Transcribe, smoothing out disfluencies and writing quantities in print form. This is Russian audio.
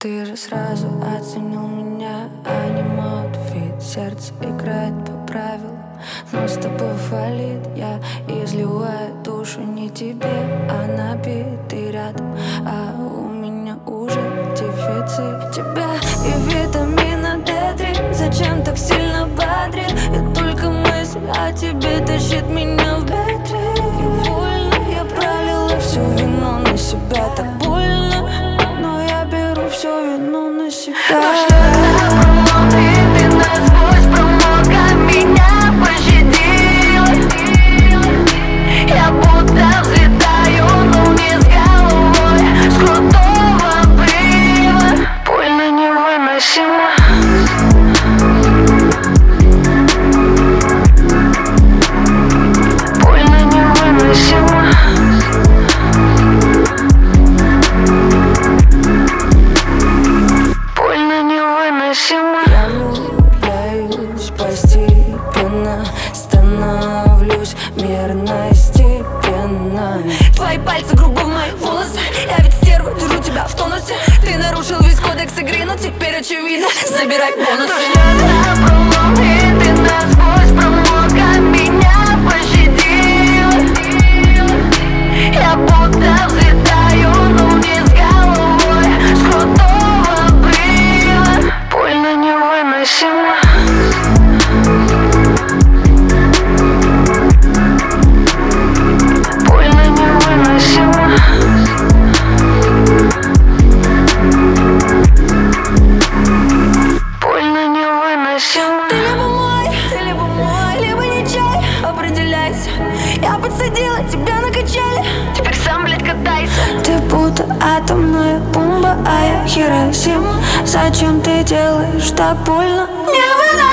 Ты же сразу оценил меня, а не мой аутфит. Сердце играет по правилам, но с тобой фалит. Я изливаю душу не тебе, а на бит. Ты рядом, а у меня уже дефицит тебя и витамина D3. Зачем так сильно бодрит? И только мысль о тебе тащит меня в бедре. И вольно я пролила всю вину на себя. Так больно, но я беру всю вину на себя. И ты насквозь промокла, меня пощадила. Я будто взлетаю, но не с головой, с крутого обрыва. Больно невыносимо. Больно невыносимо. Больно невыносимо. Я влюбляюсь постепенно, становлюсь мерно, степенно. Твои пальцы грубо в мои волосы. Я ведь стерва, держу тебя в тонусе. Ты нарушил весь кодекс игры, но теперь очевидно. Забирай бонусы. И ты насквозь промокла, меня пощадила. Я будто взлетаю, но не с головой, с крутого обрыва. Больно невыносимо. Больно невыносимо. Больно невыносимо. Ты либо мой, либо не чай. Определяйся. Я подсадила тебя на качели. Теперь сам, блядь, катайся. Ты будто атомная бомба, а я Хиросима. Зачем ты делаешь так больно? Не